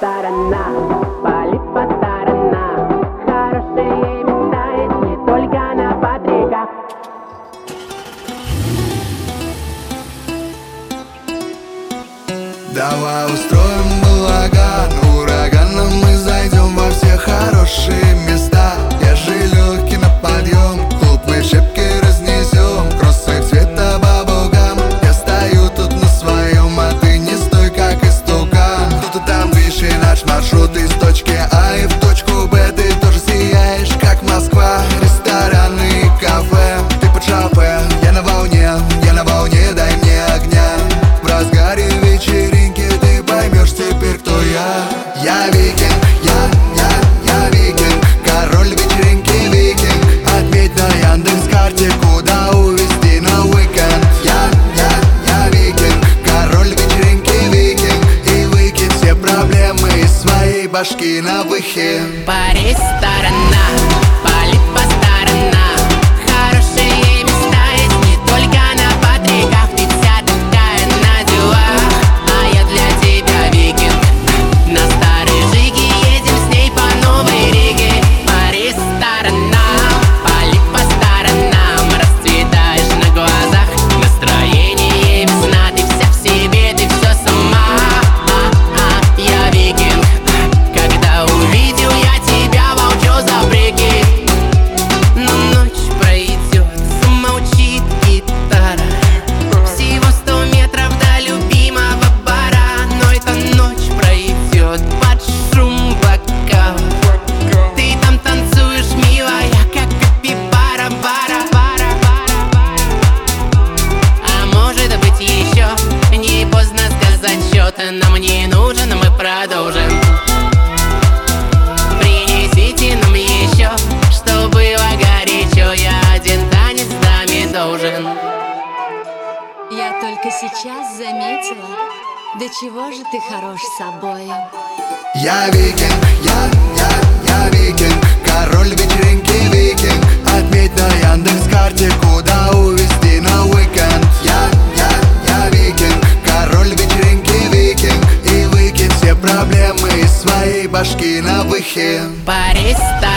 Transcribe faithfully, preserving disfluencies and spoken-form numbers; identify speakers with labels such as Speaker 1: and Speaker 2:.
Speaker 1: сторонам, пали по сторонам. Хорошие места есть не только на Патриках.
Speaker 2: Давай устроим балаган, ураганом мы зайдем во все хорошие места. Я же легкий на подъем, клуб мы щепки разнесем, кроссы цвета баблгам. Я стою тут на своем, а ты не стой как истукан. Кто-то там выше наш маршрут из точки А и в точку Б. Ты тоже сияешь, как Москва, рестораны и кафе. Ты под шапе, я на волне, я на волне, дай мне огня. В разгаре вечеринки ты поймешь теперь, кто я. Я викинг, я, я, я викинг, король вечеринки викинг. Отметь на Яндекс.Карте, куда увезти на уикенд. Я, я, я викинг, король вечеринки викинг. И выкинь все проблемы из своей башки на выхе.
Speaker 1: По ресторанам, пали по сторонам. Хорошие места есть не только на Патриках. Ты вся такая на делах, а я для тебя викинг. На старой Жиге едем с ней по новой Риге. По ресторанам, пали по сторонам. Расцветаешь на глазах, настроение весна. Ты вся в себе, ты все сама. А-а, я викинг. Когда увидел я тебя, волчу за брюки. Но ночь пройдет, замолчит гитара. Всего сто метров до любимого бара. Но эта ночь пройдет под шум бокала. Ты там танцуешь, милая, как капибара, бара, бара, бара, бара. А может быть еще не поздно сказать счет. Нам не нужен, мы продолжим. Принесите нам еще, что было горячо. Я один танец даме должен.
Speaker 3: Я только сейчас заметила, до чего же ты хорош собой.
Speaker 2: Я викинг, я, я, я викинг, король вечеринки викинг. Отметь на Яндекс.Карте, куда увезти на уикенд. Я, я, я викинг, король вечеринки викинг. И выкинь все проблемы из своей башки на выхе.
Speaker 1: По ресторанам,